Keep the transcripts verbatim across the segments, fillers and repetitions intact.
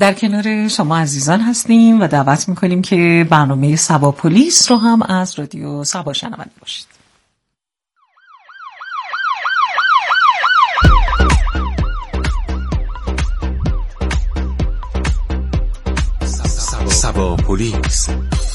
در کنار شما عزیزان هستیم و دعوت میکنیم که برنامه سبا پلیس رو هم از رادیو سبا شنونده باشید. سبا پلیس.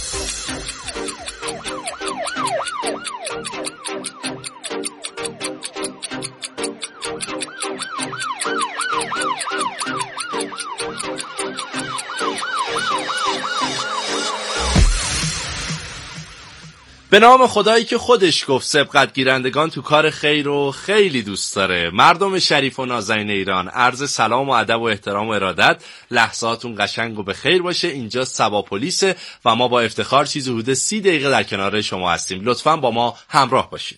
به نام خدایی که خودش گفت سبقت گیرندگان تو کار خیر رو خیلی دوست داره. مردم شریف و نازنین ایران، عرض سلام و ادب و احترام و ارادت. لحظاتون قشنگ و به خیر باشه. اینجا سبا پلیسه و ما با افتخار چیزی حدود سی دقیقه در کنار شما هستیم. لطفاً با ما همراه باشید.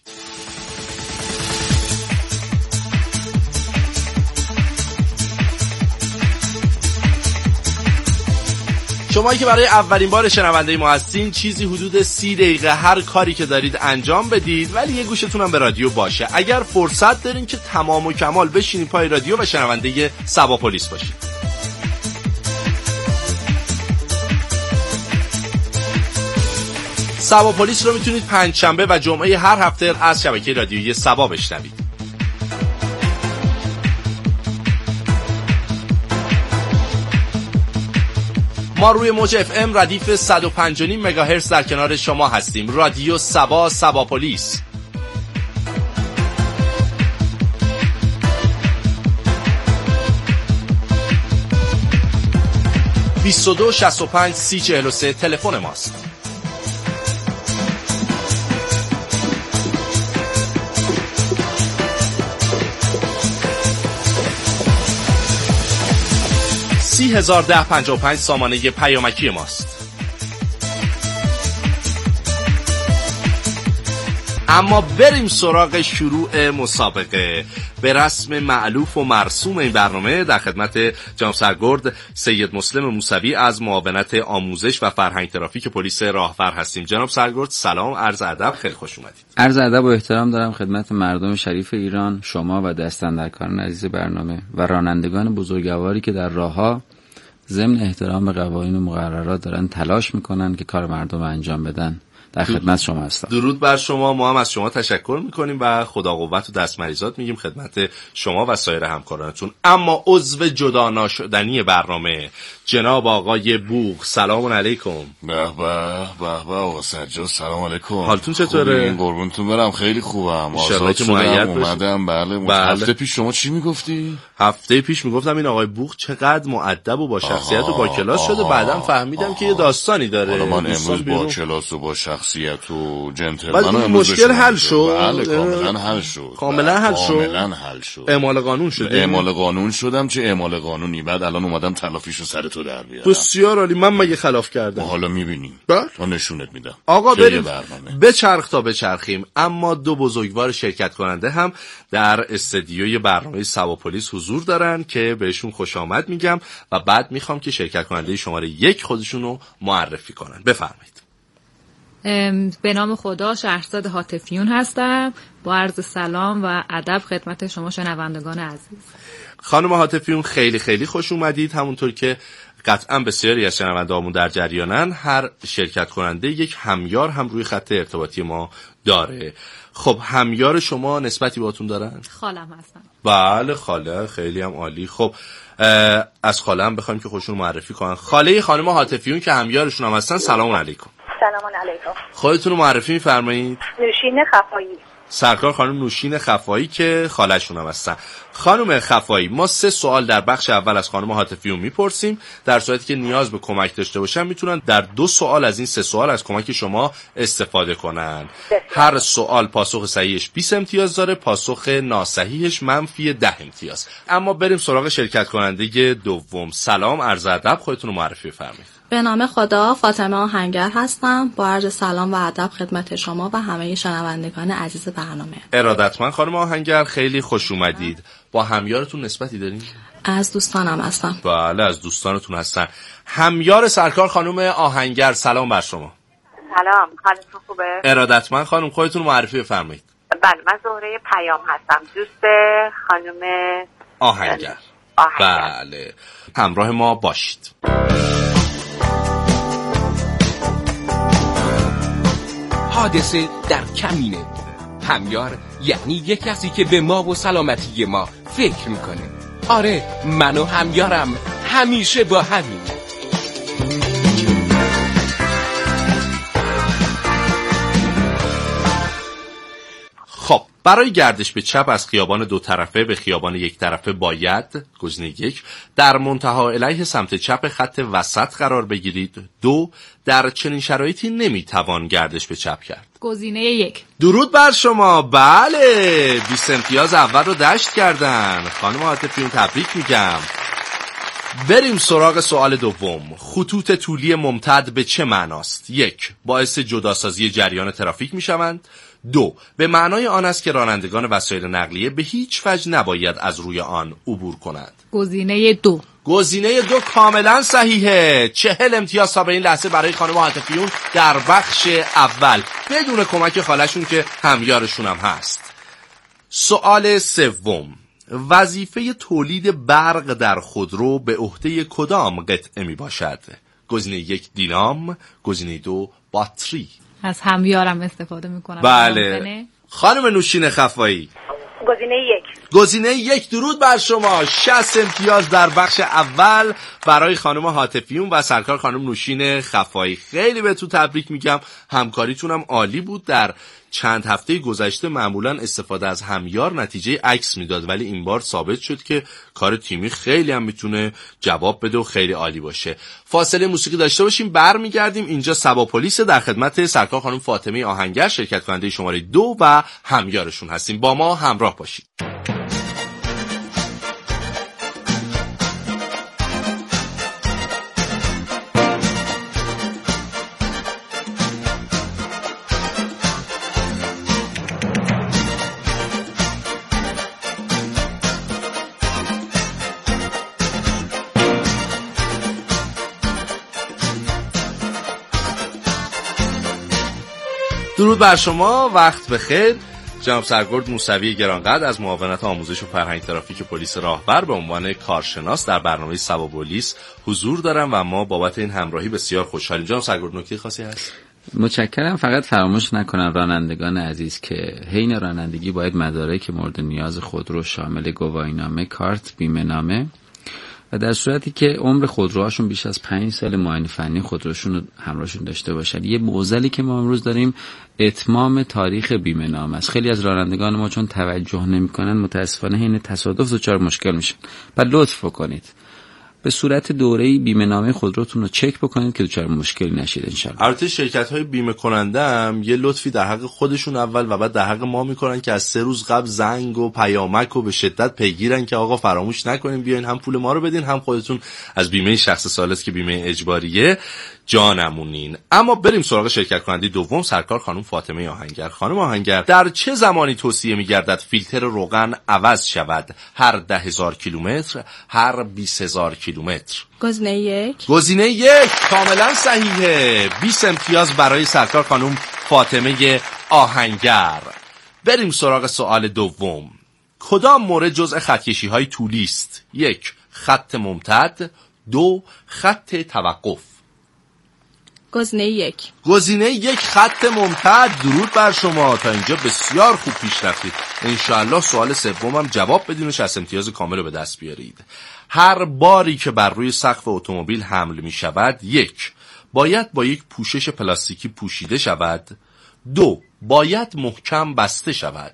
شمایی که برای اولین بار شنونده ما هستین، چیزی حدود سی دقیقه هر کاری که دارید انجام بدید، ولی یه گوشتون هم به رادیو باشه. اگر فرصت دارین که تمام و کمال بشینید پای رادیو و شنونده سبا پلیس باشید. سبا پلیس رو میتونید پنجشنبه و جمعه هر هفته از شبکه رادیویی سبا بشنوید. ما روی موج اف ام ردیف صد و پنج و نیم مگاهرتز در کنار شما هستیم. رادیو سبا، سبا پلیس. بیست و دو شصت و پنج سی چهل و سه تلفن ماست. سی هزار ده پنجاه و پنج سامانه پیامکی ماست. اما بریم سراغ شروع مسابقه. به رسم مألوف و مرسوم این برنامه در خدمت جناب سرگرد سید مسلم موسوی از معاونت آموزش و فرهنگ ترافیک پلیس راهور هستیم. جناب سرگرد سلام، عرض ادب، خیلی خوش اومدید. عرض ادب و احترام دارم خدمت مردم شریف ایران، شما و دستاندرکاران عزیز برنامه و رانندگان بزرگواری که در راه‌ها ضمن احترام به قوانین و مقررات دارن تلاش میکنن که کار مردم رو انجام بدن. در خدمت شما هستم. درود بر شما. ما هم از شما تشکر میکنیم و خدا قوت و دست مریضات میگیم خدمت شما و سایر همکارانتون. اما عضو جدا ناشدنی برنامه جناب آقای بوق، سلام علیکم. به به به به آقا سجاد، سلام علیکم. حالتون چطوره؟ قربونتون برم، خیلی خوبم. آزاد شدم اومدم. بله, بله. هفته پیش شما چی میگفتی؟ هفته پیش میگفتم این آقای بوق چقدر مؤدب و با شخصیت و با کلاس شده. بعدم فهمیدم آها. که یه داستانی داره. حالا من امروز با کلاس و با شخصیت و جنتلمن این مشکل حل شد. بله کاملا حل شد. کاملا حل شد. کاملا حل شد. اعمال قانون شده. اعمال قانون شدم. چه اعمال قانونی؟ بعد الان اومدم تلافیشو سر تو در بیارم. بسیار عالی. من مگه خلاف کردم؟ حالا میبینیم. تا نشونت میدم. آقا بریم بچرخ تا بچرخیم. اما دو بزرگوار شرکت کننده هم در استدیوی برنامه سبا پلیس حضور دارن که بهشون خوش آمد میگم و بعد میخوام که شرکت کننده شماره یک خودشون رو معرفی کنن. بفرمایید. به نام خدا، شهرزاد هاتفیون هستم. با عرض سلام و ادب خدمت شما شنوندگان عزیز. خانم هاتفیون خیلی خیلی خوش اومدید. همونطور که قطعا بسیاری از شنونده‌هامون در جریانن، هر شرکت کننده یک همیار هم روی خط ارتباطی ما داره. خب همیار شما نسبتی باهاتون دارن؟ خالم هستن. بله خاله، خیلی هم عالی. خب از خاله هم بخوایم که خودشون معرفی کنن. خاله خانم هاتفیون که همیارشون هم هستن، سلام علیکم. سلام علیکم. خودتون رو معرفی می‌فرمایید؟ نوشین خفایی. سرکار خانم نوشین خفایی که خاله‌شون هم هستن. خانم خفایی، ما سه سوال در بخش اول از خانم هاتفیون میپرسیم. در صورتی که نیاز به کمک داشته باشن میتونن در دو سوال از این سه سوال از کمک شما استفاده کنن. هر سوال پاسخ صحیحش بیست امتیاز داره، پاسخ ناصحیحش منفی ده امتیاز. اما بریم سراغ شرکت کننده دوم. سلام، عرض ادب، خودتون رو معرفی بفرمایید. به نام خدا، فاطمه آهنگر هستم. با عرض سلام و ادب خدمت شما و همه شنوندگان عزیز برنامه. ارادتمند خانم آهنگر، خیلی خوش اومدید. با همیارتون نسبتی دارین؟ از دوستانم هستم. بله از دوستانتون هستن. همیار سرکار خانم آهنگر، سلام بر شما. سلام، حالتون خوبه؟ ارادتمند خانم، خودتون معرفی بفرمایید. بله من زهره پیام هستم، دوست خانم آهنگر. آهنگر. بله، همراه ما باشید. حادثه در کمینه. همیار یعنی یک کسی که به ما و سلامتی ما فکر میکنه. آره، من و همیارم همیشه با همین. خب، برای گردش به چپ از خیابان دو طرفه به خیابان یک طرفه باید گزینه یک در منتها علیه سمت چپ خط وسط قرار بگیرید. دو، در چنین شرایطی نمیتوان گردش به چپ کرد. گزینه یک. درود بر شما. بله، بیست امتیاز اول رو دشت کردن. خانم عاطفیون تبریک میگم. بریم سراغ سوال دوم. خطوط طولی ممتد به چه معناست؟ یک، باعث جداسازی جریان ترافیک میشوند. دو، به معنای آن است که رانندگان وسایل نقلیه به هیچ وجه نباید از روی آن عبور کنند. گزینه دو. گزینه دو کاملا صحیحه. چهل امتیاز تا به این لحظه برای خانم عاطفیون در بخش اول بدون کمک خالشون که همیارشون هم هست. سوال سوم. وظیفه تولید برق در خودرو به عهده کدام قطعه می باشد؟ گزینه یک دینام، گزینه دو باتری. از همیارم استفاده میکنم. بله، خانم نوشین خفایی. گزینه یک. گزینه یک. درود بر شما. شصت امتیاز در بخش اول برای خانم عاطفیون و سرکار خانم نوشین خفایی. خیلی بهتون تبریک میگم. همکاریتون هم عالی بود. در چند هفته گذشته معمولا استفاده از همیار نتیجه عکس میداد، ولی این بار ثابت شد که کار تیمی خیلی هم میتونه جواب بده و خیلی عالی باشه. فاصله موسیقی داشته باشیم، برمیگردیم. اینجا سبا پلیس در خدمت سرکار خانم فاطمه آهنگر شرکت کننده شماره دو و همیارشون هستیم. با ما همراه باشید. درود بر شما، وقت بخیر. جناب سرگرد موسوی گرانقدر از معاونت آموزش و فرهنگ ترافیک پلیس راهبر به عنوان کارشناس در برنامه سبا پلیس حضور دارم و ما بابت این همراهی بسیار خوشحالیم. جناب سرگرد نکته خاصی هست؟ متشکرم. فقط فراموش نکنن رانندگان عزیز که حین رانندگی باید مدارک مورد نیاز خودرو شامل گواهینامه، کارت، بیمه‌نامه و در صورتی که عمر خودروهاشون بیش از پنج سال معاینه فنی خودروشون رو همراهشون داشته باشن. یه معضلی که ما امروز داریم اتمام تاریخ بیمه نامه است. خیلی از رانندگان ما چون توجه نمی‌کنن متاسفانه حین تصادف دچار مشکل میشن. بعد لطف بکنید به صورت دوره‌ای بیمه نامه خودروتون رو چک بکنید که دچار مشکلی نشید ان شاءالله. البته شرکت‌های بیمه کننده هم یه لطفی در حق خودشون اول و بعد در حق ما میکنن که از سه روز قبل زنگ و پیامک و به شدت پیگیرن که آقا فراموش نکنین بیاین هم پول ما رو بدین هم خودتون از بیمه شخص ثالث که بیمه اجباریه جانمونین. اما بریم سراغ شرکت کننده دوم، سرکار خانم فاطمه آهنگر. خانم آهنگر، در چه زمانی توصیه می‌گردد فیلتر روغن عوض شود؟ هر ده هزار کیلومتر، هر بیست هزار کیلومتر؟ گزینه یک. گزینه یک کاملا صحیحه. بیست امتیاز برای سرکار خانم فاطمه آهنگر. بریم سراغ سوال دوم. کدام مورد جزء خطکشی‌های طولی است؟ یک، خط ممتد. دو، خط توقف. گزینه یک. گزینه یک خط ممتد. درود بر شما، تا اینجا بسیار خوب پیش رفتید. انشاءالله سوال سوم هم جواب بدین و شصت امتیاز کامل رو به دست بیارید. هر باری که بر روی سقف اتومبیل حمل می شود، یک، باید با یک پوشش پلاستیکی پوشیده شود. دو، باید محکم بسته شود.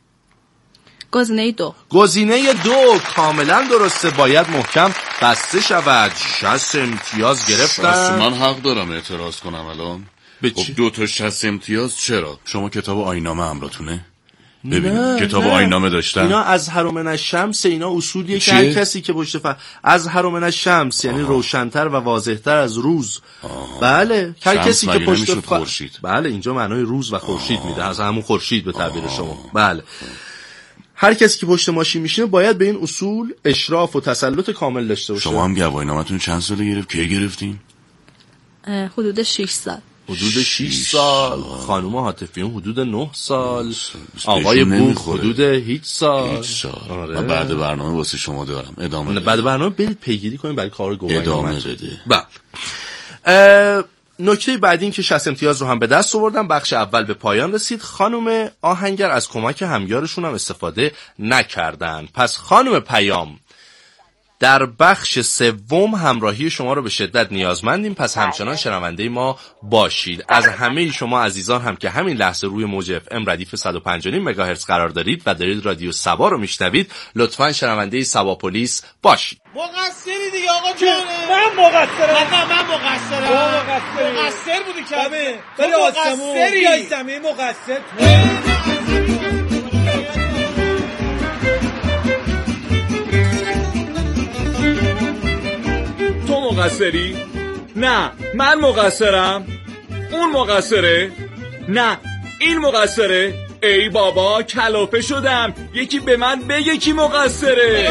گزینه دو. گزینه دو کاملا درسته، باید محکم بسته شود. شصت امتیاز گرفتن. من حق دارم اعتراض کنم الان؟ به چی؟ دو تا شصت امتیاز چرا؟ شما کتاب آیین‌نامه همراهتونه؟ ببینید کتاب آیین‌نامه داشتن. اینا از هرم الشمس، اینا اصولیه که هر کسی که پشت فر از هرم الشمس یعنی روشن‌تر و واضح‌تر از روز. آه. بله، هر کسی که پشت فر بله اینجا معنای روز و خورشید میده، از همون خورشید به تعبیر شما. بله. هر کسی که پشت ماشین میشینه باید به این اصول اشراف و تسلط کامل داشته باشه. شما هم گواهینامه‌تون چند ساله گرفت؟ کی گرفتین؟ حدود شش سال. حدود شش سال، خانم حاتفیون حدود نه سال، آقای بوق حدود هیچ سال. هیچ سال. آره. من بعد برنامه واسه شما دارم ادامه. بعد برنامه برید پیگیری کنید برای کار گواهی ادامه بده. بله. نکته بعدی این که شصت امتیاز رو هم به دست آوردن. بخش اول به پایان رسید. خانم آهنگر از کمک همیارشون هم استفاده نکردن. پس خانم پیام در بخش سوم همراهی شما رو به شدت نیازمندیم، پس همچنان شنونده ما باشید. از همه شما عزیزان هم که همین لحظه روی موج اف ام ردیف صد و پنج و نیم مگاهرتز قرار دارید و دارید رادیو سبا رو میشنوید، لطفاً شنونده سبا پلیس باشید. مقصری دیگه آقا جان. من مقصرم. نه من مقصرم. مقصر بودی کمه. ولی مقصری. بیای زمین مقصر. تو مقصری؟ نه من مقصرم. اون مقصره؟ نه این مقصره. ای بابا کلافه شدم، یکی به من بگه کی مقصره.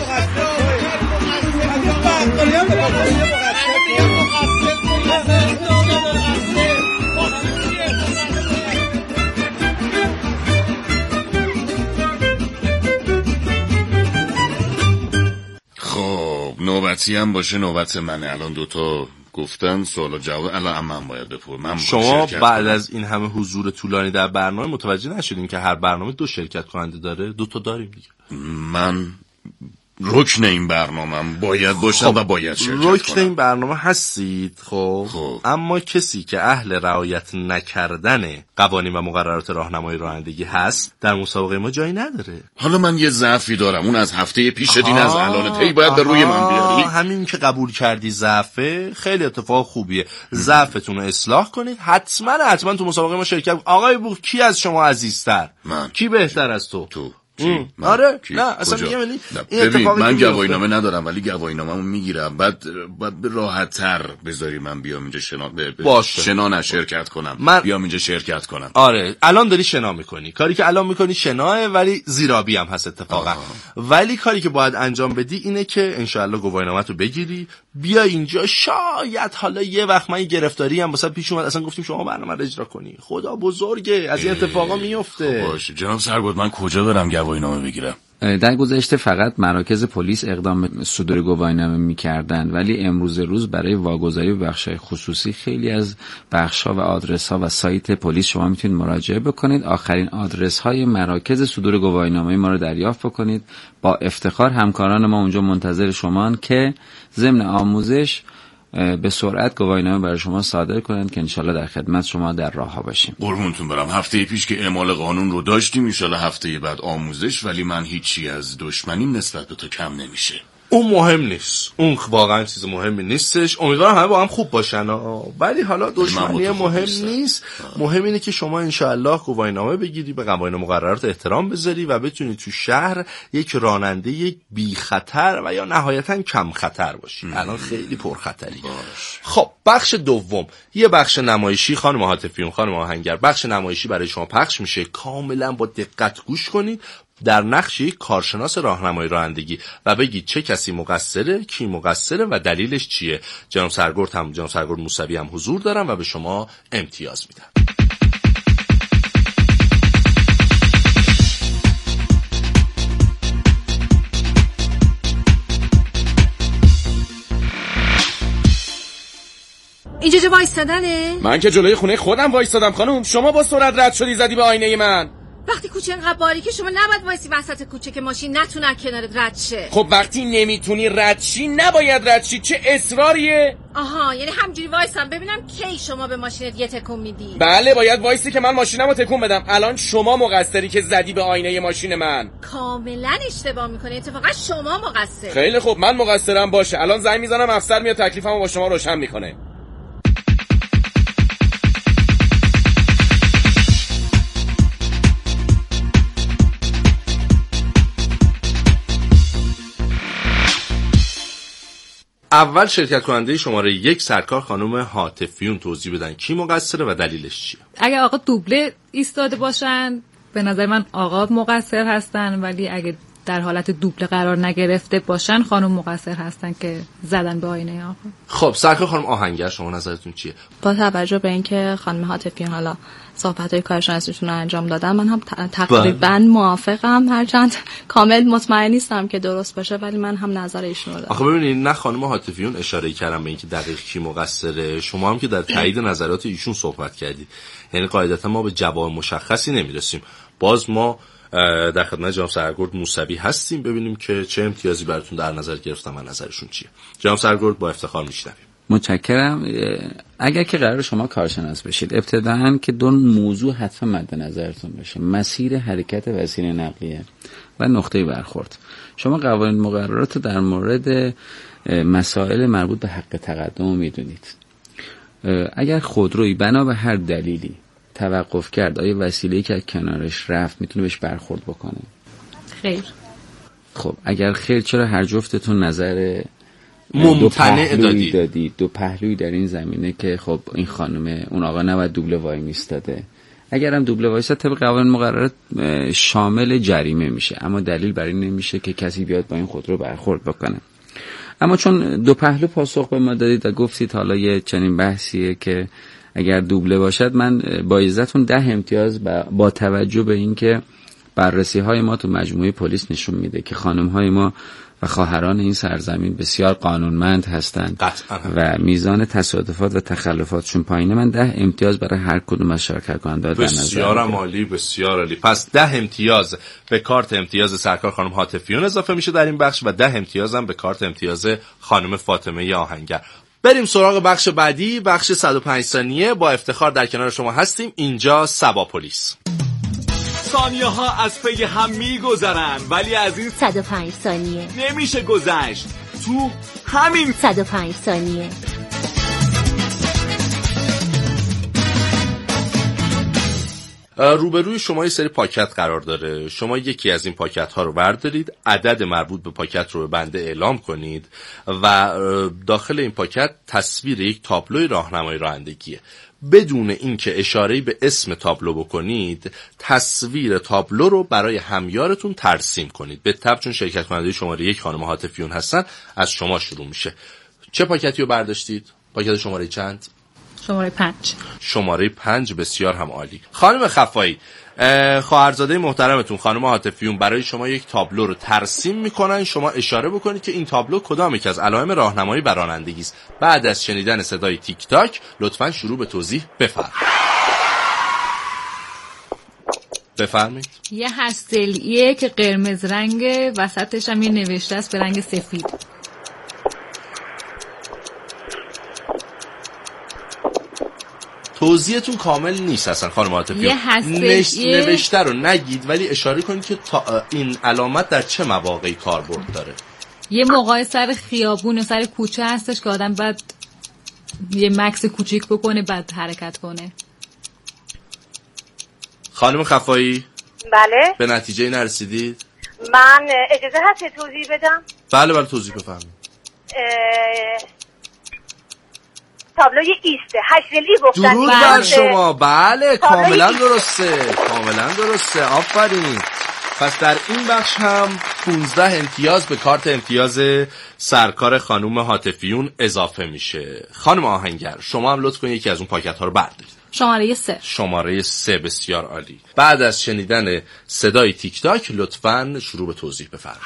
خب نوبتی هم باشه نوبت منه. الان دوتا گفتن سوال و جواب، الان من باید بپرسم. شما بعد کنم. از این همه حضور طولانی در برنامه متوجه نشدین که هر برنامه دو شرکت کننده داره؟ دو تا داریم دیگه. من رکن این برنامه باید باشم. خب. و باید شرکت کنم. رکن این برنامه هستید. خب. خب اما کسی که اهل رعایت نکردن قوانین و مقررات راهنمایی رانندگی هست در مسابقه ما جایی نداره. حالا من یه ضعفی دارم، اون از هفته پیش دین از الان تی باید به روی من بیاری. همین که قبول کردی ضعفه خیلی اتفاق خوبیه. ضعفتون رو اصلاح کنید. حتما حتما تو مسابقه ما شرکت. آقای بوق کی از شما عزیزتر؟ من. کی بهتر از تو؟ تو. آره نه اصلا میگم این اتفاقی من گواهینامه ندارم ولی گواهینامه‌مو میگیرم. بعد بعد راحت‌تر بذاری من بیام اینجا شنا ب... شنا نه شرکت کنم. من... بیام اینجا شرکت کنم. آره الان داری شنا میکنی. کاری که الان میکنی شناه ولی زیرابی هم هست اتفاقا. آه. ولی کاری که باید انجام بدی اینه که انشالله گواهینامه‌تو بگیری بیا اینجا. شاید حالا یه وقت من گرفتاری هم واسه پیش اومد، اصلا گفتیم شما برنامه رو اجرا کنی. خدا بزرگه، از این اتفاقا میفته. باشه جناب سرگرد من کجا برم گواهینامه بگیرم؟ در گذشته فقط مراکز پلیس اقدام به صدور گواهینامه می‌کردند، ولی امروز روز برای واگذاری به بخش‌های خصوصی خیلی از بخش‌ها و آدرس‌ها و سایت پلیس شما میتونید مراجعه بکنید. آخرین آدرس‌های مراکز صدور گواهینامه ما رو دریافت بکنید. با افتخار همکاران ما اونجا منتظر شمان که ضمن آموزش به سرعت گواهینامه برای شما صادر کنند که انشالله در خدمت شما در راه ها باشیم. قربونتون برم. هفته پیش که اعمال قانون رو داشتیم، انشالله هفته بعد آموزش، ولی من هیچی از دشمنیم نسبت به تو کم نمیشه. اون مهم نیست، اون واقعا چیز مهمی نیستش. امیدوارم همه با هم خوب باشن ها. ولی حالا دشمنی مهم نیست. مهم اینه که شما انشالله گواهینامه بگیری، به قوانین مقررات احترام بذاری و بتونی تو شهر یک راننده یک بی خطر و یا نهایتا کم خطر باشی. الان خیلی پر خطری. خب بخش دوم یه بخش نمایشی. خانم حاتفیون، خانم آهنگر، بخش نمایشی برای شما پخش میشه. کاملا با دقت گوش کنید در نقش یک کارشناس راهنمایی رانندگی و بگید چه کسی مقصره، کی مقصره و دلیلش چیه. جناب سرگرد هم جناب سرگرد موسوی هم حضور دارن و به شما امتیاز میدن. اینجا جا وایستادنه؟ من که جلوی خونه خودم وایستادم خانم. شما با سرعت رد شدی زدی به آینه من. وقتی کوچه انقدر باریکه شما نباید وایسی وسط کوچه که ماشین نتونه کنارت رد شه. خب وقتی نمیتونی رد شی نباید رد شی. چه اصراریه؟ آها یعنی همجوری وایسم ببینم کی شما به ماشینت یه تکون میدی؟ بله باید وایسی که من ماشینمو تکون بدم. الان شما مقصری که زدی به آینه ماشین من. کاملا اشتباه میکنی. اتفاقا شما مقصر. خیلی خوب من مقصرم. باشه الان زنگ میزنم افسر میاد تکلیفمو با شما روشن میکنه. اول شرکت کننده شماره یک سرکار خانم حاتفیون توضیح بدن کی مقصره و دلیلش چیه. اگه آقا دوبله ایستاده باشن به نظر من آقا مقصر هستن، ولی اگه در حالت دوبله قرار نگرفته باشن خانم مقصر هستن که زدن به آینه آقا. خب سرکار خانم آهنگر شما نظرتون چیه؟ با توجه به اینکه خانم هاتفیون حالا صحبت‌های کارشناسیشون رو انجام دادن، من هم تقریبا موافقم، هرچند کامل مطمئن نیستم که درست باشه، ولی من هم نظر ایشون رو دارم. آخه ببینید نه خانم هاتفیون اشاره کردن به اینکه دقیق کی مقصره، شما هم که در تایید نظرات ایشون صحبت کردید. یعنی قاعدتا ما به جواب مشخصی نمیرسیم. باز ما در خدمت جناب سرگرد موسوی هستیم ببینیم که چه امتیازی براتون در نظر گرفتن و نظرشون چیه. جناب سرگرد با افتخار میشنویم. متشکرم. اگر که قرار شما کارشناس بشید، ابتداً که دو موضوع حتما مد نظرتون باشه: مسیر حرکت وسیله نقلیه و نقطه برخورد. شما قوانین مقررات در مورد مسائل مربوط به حق تقدم میدونید. اگر خودرویی بنا به هر دلیلی توقف کرد، آیا وسیله‌ای که کنارش رفت میتونه بهش برخورد بکنه؟ خیر. خب اگر خیر، چرا هر جفتتون نظر ممتنع دادید؟ دادید دو پهلوی در این زمینه که خب این خانم اون آقا نباید دوبله وای میستاده. اگر هم دوبله وایستاد طبق قوانین مقررات شامل جریمه میشه، اما دلیل بر این نمیشه که کسی بیاد با این خودرو برخورد بکنه. اما چون دو پهلو پاسخ به ما دادید و گفتید حالا یه چنین بحثیه که اگر دوبله باشد، من با عزتون ده امتیاز با توجه به این که بررسی های ما تو مجموعه پلیس نشون میده که خانم های ما و خواهران این سرزمین بسیار قانونمند هستند و میزان تصادفات و تخلفاتشون پایینه، من ده امتیاز برای هر کدوم از شرکت کننده در نظر بسیار عالی، بسیار عالی. پس ده امتیاز به کارت امتیاز سرکار خانم هاتفیون اضافه میشه در این بخش و ده امتیاز هم به کارت امتیاز خانم فاطمه آهنگر. بریم سراغ بخش بعدی، بخش صد و پنج ثانیه. با افتخار در کنار شما هستیم. اینجا سبا پلیس. ثانیه ها از پی هم میگذرن، ولی از این صد و پنج ثانیه نمیشه گذشت. تو همین صد و پنج ثانیه روبروی شما یه سری پاکت قرار داره. شما یکی از این پاکت ها رو بردارید، عدد مربوط به پاکت رو به بنده اعلام کنید و داخل این پاکت تصویر یک تابلوی راهنمای رانندگیه. بدون اینکه اشاره‌ای به اسم تابلو بکنید، تصویر تابلو رو برای همیارتون ترسیم کنید. به تبع چون شرکت کننده شماره یک خانم هاتفیون هستن، از شما شروع میشه. چه پاکتی رو برداشتید؟ پاکت شماره چند؟ شماره پنج. شماره پنج، بسیار هم عالی. خانم خفایی، خواهرزاده محترمتون خانم هاتفیون برای شما یک تابلو رو ترسیم میکنن. شما اشاره بکنید که این تابلو کدام یک از علائم راهنمایی بر رانندگی است. بعد از شنیدن صدای تیک تاک لطفاً شروع به توضیح بفرمایید. بفرمایید. یه هسته‌ایه که قرمز رنگ، وسطش هم یه نوشته است به رنگ سفید. توضیحتون کامل نیست اصلا خانم عاطفی. نش... نوشته رو نگید ولی اشاره کنید که تا این علامت در چه مواقعی کاربرد داره. یه موقع سر خیابون، سر کوچه هستش که آدم بعد یه مکس کوچیک بکنه بعد حرکت کنه. خانم خفایی، بله به نتیجه نرسیدید؟ من اجازه هست توضیح بدم؟ بله بله توضیح بفرمایید. اه... تابلوی ایسته هشتلی گفتن. درود بر شما. بله کاملا درسته، کاملا درسته، آفرین. پس در این بخش هم پانزده امتیاز به کارت امتیاز سرکار خانم هاتفیون اضافه میشه. خانم آهنگر شما هم لطف کنید یکی از اون پاکت ها رو بردارید. شماره سه. شماره سه، بسیار عالی. بعد از شنیدن صدای تیک تاک لطفاً شروع به توضیح بفرمایید.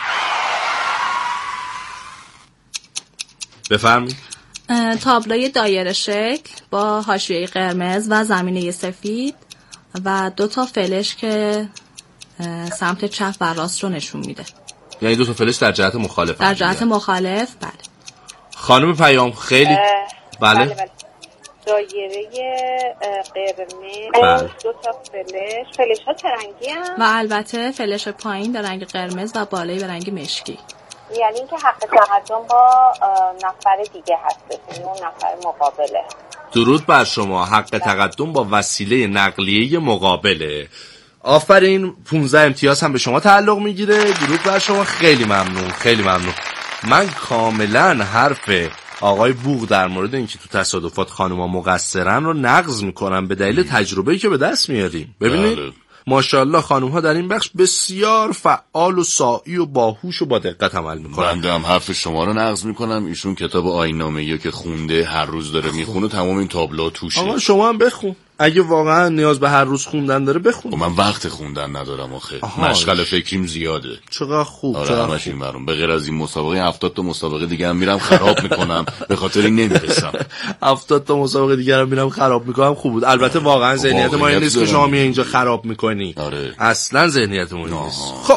بفرمایید. تابلوی دایره شکل با حاشیه قرمز و زمینه سفید و دو تا فلش که سمت چپ و راست رو نشون میده. یعنی دو تا فلش در جهت مخالف. در جهت مخالف، بله. خانم پیام خیلی بله. بله بله. دایره قرمز، دو تا فلش. فلش ها چه رنگی هستن؟ و البته فلش پایین به رنگ قرمز و بالایی به رنگ مشکی. یعنی اینکه حق تقدم با نفر دیگه هستش، اون نفر مقابله. درود بر شما. حق تقدم با وسیله نقلیه مقابله. آفرین. پانزده امتیاز هم به شما تعلق میگیره. درود بر شما. خیلی ممنون، خیلی ممنون. من کاملا حرف آقای بوق در مورد اینکه تو تصادفات خانوما مقصرن رو نقض میکنم به دلیل تجربه‌ای که به دست میاریم. ببینید ماشاءالله خانم ها در این بخش بسیار فعال و سائی و باهوش و با دقت عمل میکنن. بنده هم حرف شما رو نقض میکنم. ایشون کتاب آیین‌نامه‌ای که خونده هر روز داره میخونه، تمام این تابلوها توشه. آقا شما هم بخون، اگه واقعا نیاز به هر روز خوندن داره بخون. من وقت خوندن ندارم آخه، مشغله فکریم زیاده. چقدر خوب. آره همش این برام. به غیر از این مسابقه هفتاد تا مسابقه دیگه هم میرم خراب میکنم، به خاطر این نمیرسم. هفتاد تا مسابقه دیگه هم میرم خراب میکنم. خوب بود. البته واقعا ذهنیت ما این نیست که شما می اینجا خراب میکنی. آره. اصلا ذهنیت ما این نیست. خب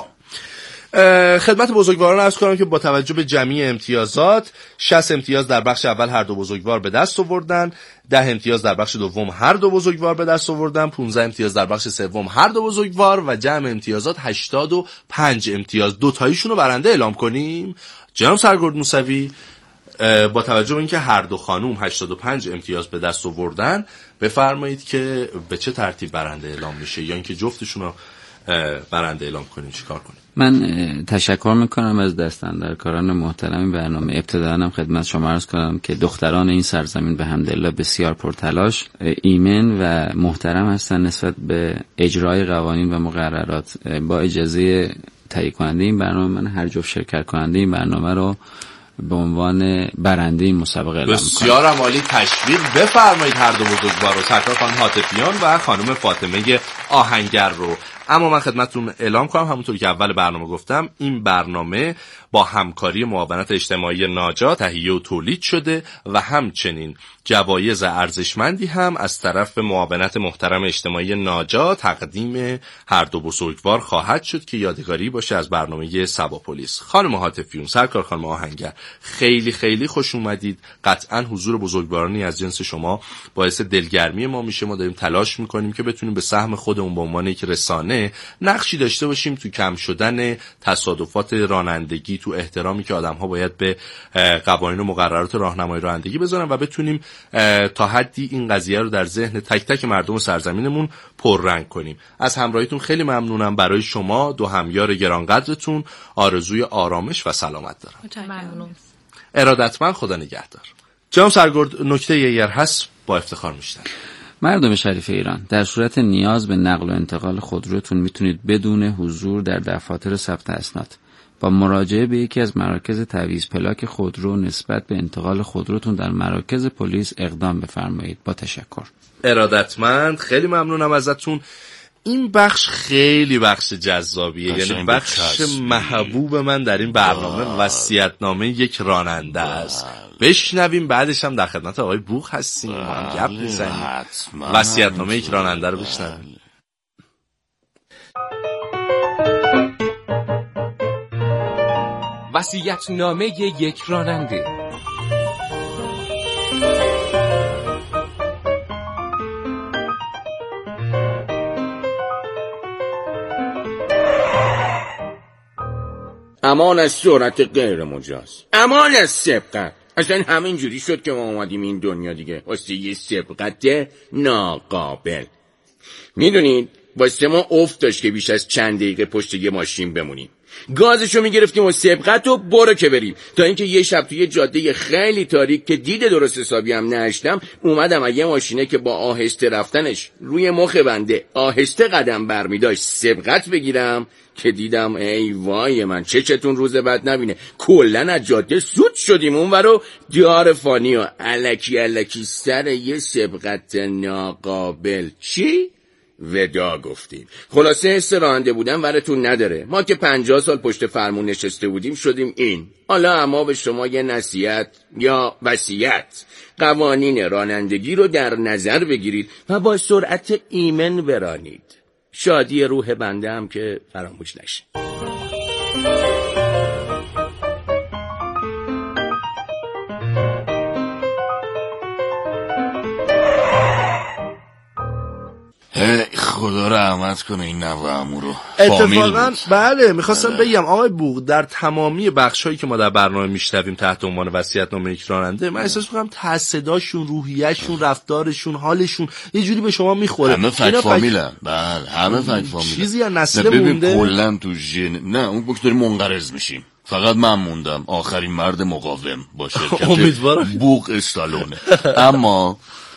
خدمت بزرگواران عرض کنم که با توجه به جمعی امتیازات، شصت امتیاز در بخش اول هر دو بزرگوار به دست آوردن، ده امتیاز در بخش دوم هر دو بزرگوار به دست آوردن، پانزده امتیاز در بخش سوم هر دو بزرگوار و جمع امتیازات هشتاد و پنج امتیاز. دو تاییشون رو برنده اعلام کنیم. جناب سرگرد موسوی، با توجه به اینکه هر دو خانوم هشتاد و پنج امتیاز به دست آوردن، بفرمایید که به چه ترتیب برنده اعلام میشه، یا اینکه جفتشون رو برنده اعلام کنیم چیکار کنیم؟ من تشکر میکنم از دستاندرکاران محترم این برنامه. ابتداً هم خدمت شما عرض کنم که دختران این سرزمین به حمدالله بسیار پرتلاش، ایمن و محترم هستن نسبت به اجرای قوانین و مقررات. با اجازه تهیه کننده این برنامه، من هر جفت شرکت کننده این برنامه رو به عنوان برنده این مسابقه اعلام میکنم. بسیار عالی، تشویق بفرمایید هر دو بزرگوار رو، سرکار خانم حاتفیان و خانم فاطمه آهنگر رو. اما من خدمتتون اعلام کنم همونطور که اول برنامه گفتم، این برنامه با همکاری معاونت اجتماعی ناجا تهیه و تولید شده و همچنین جوایز ارزشمندی هم از طرف معاونت محترم اجتماعی ناجا تقدیم هر دو بزرگوار خواهد شد که یادگاری باشه از برنامه سبا پلیس. خانم حاتفیون، سرکار خانم آهنگر، خیلی خیلی خوش اومدید. قطعا حضور بزرگوارانی از جنس شما باعث دلگرمی ما میشه. ما داریم تلاش میکنیم که بتونیم به سهم خودمون به عنوان یک رسانه نقشی داشته باشیم تو کم شدن تصادفات رانندگی، تو احترامی که آدم‌ها باید به قوانین و مقررات راهنمایی رانندگی بذارن و بتونیم تا حدی این قضیه رو در ذهن تک تک مردم سرزمینمون پررنگ کنیم. از همراهیتون خیلی ممنونم. برای شما دو همیار گرانقدرتون آرزوی آرامش و سلامت دارم. ممنون. ارادتمند، خدا نگهدار. جناب سرگرد، نکته اگر هست با افتخار میشنم. مردم شریف ایران، در صورت نیاز به نقل و انتقال خودروتون میتونید بدون حضور در دفاتر ثبت اسناد با مراجعه به یکی از مراکز تعویض پلاک خودرو نسبت به انتقال خودروتون در مراکز پلیس اقدام بفرمایید. با تشکر. ارادتمند، خیلی ممنونم ازتون. این بخش خیلی بخش جذابیه، یعنی بخش محبوب من در این برنامه وصیت‌نامه یک راننده است. بشنویم، بعدش هم در خدمت آقای بوق هستیم، ما هم گپ میزنیم. وصیت‌نامه یک راننده رو بشنویم. وصیت‌نامه یک راننده. امان از سرعت غیر مجاز، امان از سبقت. اصلا همین جوری شد که ما اومدیم این دنیا دیگه، واسه یه سبقت ناقابل. میدونید واسه ما افت داشت که بیش از چند دقیقه پشت یه ماشین بمونیم. گازشو میگرفتیم و سبقت و برو که بریم، تا اینکه یه شب توی یه جاده خیلی تاریک که دید درست حسابی هم نشتم، اومدم از یه ماشینه که با آهسته رفتنش روی مخ بنده آهسته قدم برمی داشت سبقت بگیرم، که دیدم ای وای من چه چتون روز بعد نبینه، کلن از جاده سود شدیم اون ورو دیار فانی و الکی الکی سر یه سبقت ناقابل چی؟ ودا گفتیم. خلاصه حس راننده بودن ورتون نداره. ما که پنجاه سال پشت فرمون نشسته بودیم شدیم این. حالا اما به شما یه نصیحت یا وصیت، قوانین رانندگی رو در نظر بگیرید و با سرعت ایمن برانید. شادی روح بنده هم که فراموش نشه. خدا رحمت کنه این نوه‌مو رو. اتفاقا بله میخواستم بگم آقای بوق، در تمامی بخشایی که ما در برنامه میشنویم تحت عنوان وصیت‌نامه یک راننده، من احساس میکنم صداشون، روحیه‌شون، رفتارشون، حالشون یه جوری به شما میخوره. همه فک فامیلن. بله همه فک فامیلن. چیزی از نسل مونده کلا تو ژن. نه اون وقت داریم منقرض میشیم. فقط من موندم آخرین مرد مقاوم با شرکت بوق استالونه. اما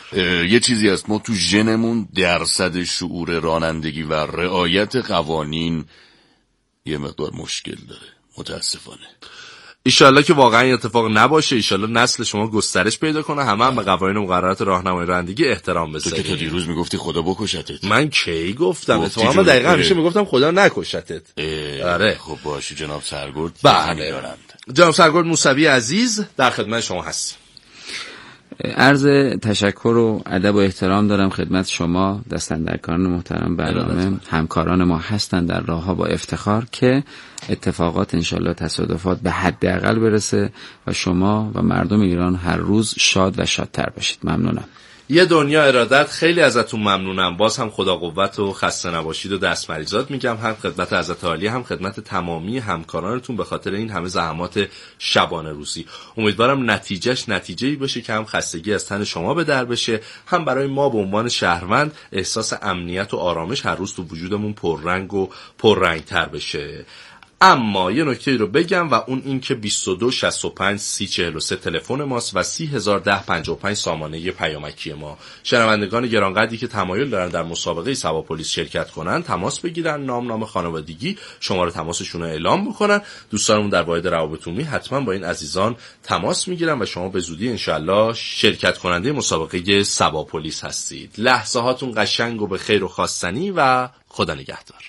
یه چیزی هست، ما تو ژنمون درصد شعور رانندگی و رعایت قوانین یه مقدار مشکل داره متاسفانه. ایشالله که واقعا این اتفاق نباشه، ایشالله نسل شما گسترش پیدا کنه، همه هم به قوانین و مقررات راهنمای رانندگی احترام بذارید. تو که تا دیروز میگفتی خدا بکشتت. من کی گفتم؟ اتفاقا دقیقاً همیشه میگفتم خدا نکشتت. آره خب باشه جناب سرگرد. بله جناب سرگرد موسوی عزیز در خدمت شما هستیم. عرض تشکر و ادب و احترام دارم خدمت شما دستاندرکاران محترم برنامه. همکاران ما هستند در راهها با افتخار که اتفاقات انشالله تصادفات به حداقل برسه و شما و مردم ایران هر روز شاد و شادتر باشید. ممنونم. یه دنیا ارادت، خیلی ازتون ممنونم. باز هم خدا قوت و خسته نباشید و دست مریضات میگم، هم خدمت حضرت عالیه هم خدمت تمامی همکارانتون به خاطر این همه زحمات شبانه روزی. امیدوارم نتیجهش نتیجه‌ای باشه که هم خستگی از تن شما به در بشه، هم برای ما به عنوان شهروند احساس امنیت و آرامش هر روز تو وجودمون پررنگ و پررنگتر بشه. اما یه نکته رو بگم و اون این که بیست و دو شصت و پنج سی چهل و سه تلفن ماست و سی هزار و ده پنجاه و پنج سامانه پیامکی ما. شنوندگان گرانقدری که تمایل دارن در مسابقه سواپلیس شرکت کنن تماس بگیرن، نام نام خانوادگی شماره تماسشون رو اعلام بکنن. دوستانمون در واحد روابط عمومی حتما با این عزیزان تماس میگیرن و شما به زودی انشالله شرکت کننده مسابقه سواپلیس هستید. لحظه هاتون قشنگ و به خیر و خواستنی و خدا نگهدار.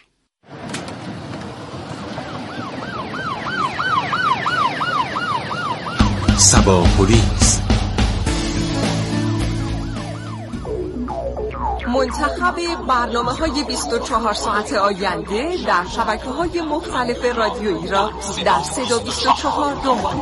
سواپلیس منتخب برنامه‌های بیست و چهار ساعت آینده در شبکه‌های مختلف رادیویی را در صدا بیست و چهار دنبال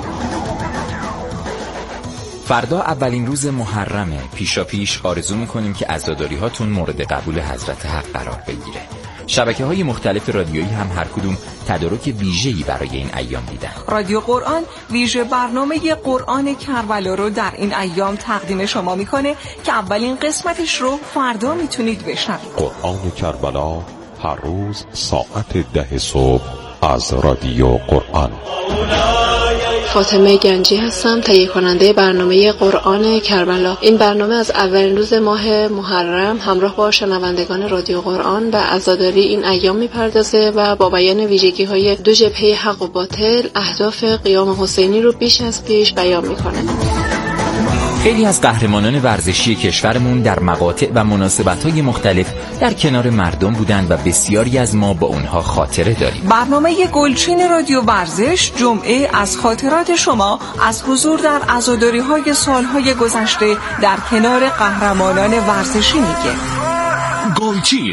فردا اولین روز محرمه. پیشا پیش آرزو می‌کنیم که عزاداری هاتون مورد قبول حضرت حق قرار بگیره. شبکه‌های مختلف رادیویی هم هر کدوم تدارک ویژه‌ای برای این ایام دیدن. رادیو قرآن ویژه برنامه قرآن کربلا رو در این ایام تقدیم شما میکنه که اولین قسمتش رو فردا میتونید بشنوید. قرآن کربلا هر روز ساعت ده صبح از رادیو قرآن. فاطمه گنجی هستم، تهیه کننده برنامه قرآن کربلا. این برنامه از اولین روز ماه محرم همراه با شنوندگان رادیو قرآن و عزاداری این ایام میپردازه و با بیان ویژگی‌های دو جبهه حق و باطل اهداف قیام حسینی رو بیش از پیش بیان میکنه. خیلی از قهرمانان ورزشی کشورمون در مقاطع و مناسبت‌های مختلف در کنار مردم بودند و بسیاری از ما با اونها خاطره داریم. برنامه گلچین رادیو ورزش جمعه از خاطرات شما از حضور در عزاداری‌های سالهای گذشته در کنار قهرمانان ورزشی میگه. گلچین.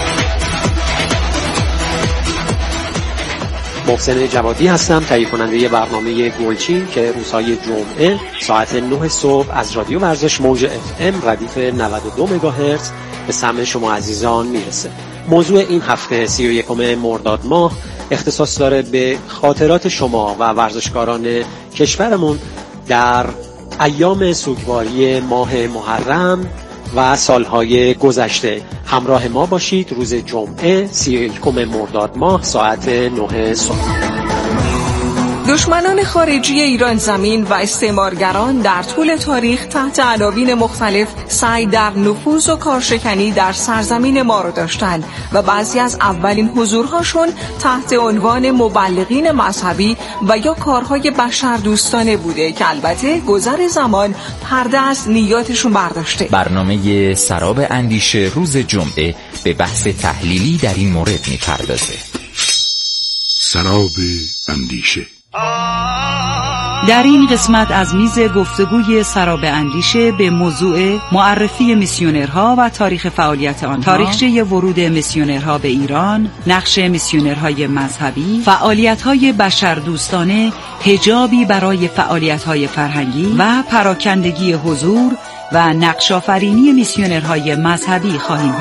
محسن جوادی هستم، تهیه کننده برنامه گلچین که روزهای جمعه ساعت نه صبح از رادیو ورزش موج اف ام ردیف نود و دو مگاهرتز به سمع شما عزیزان میرسه. موضوع این هفته سی و یکم مرداد ماه اختصاص داره به خاطرات شما و ورزشکاران کشورمون در ایام سوگواری ماه محرم و سالهای گذشته. همراه ما باشید روز جمعه سی و یکم مرداد ماه ساعت نه صبح. دشمنان خارجی ایران زمین و استعمارگران در طول تاریخ تحت عناوین مختلف سعی در نفوذ و کارشکنی در سرزمین ما را داشتند و بعضی از اولین حضورهاشون تحت عنوان مبلغین مذهبی و یا کارهای بشردوستانه بوده که البته گذر زمان پرده از نیاتشون برداشته. برنامه سراب اندیشه روز جمعه به بحث تحلیلی در این مورد می‌پردازه. سراب اندیشه. در این قسمت از میز گفتگوی سراب اندیشه به موضوع معرفی میسیونرها و تاریخ فعالیت آنها، تاریخچه ورود میسیونرها به ایران، نقش میسیونرهای مذهبی، فعالیت‌های بشردوستانه، حجابی برای فعالیت‌های فرهنگی و پراکندگی حضور و نقش‌آفرینی میسیونرهای مذهبی خواهیم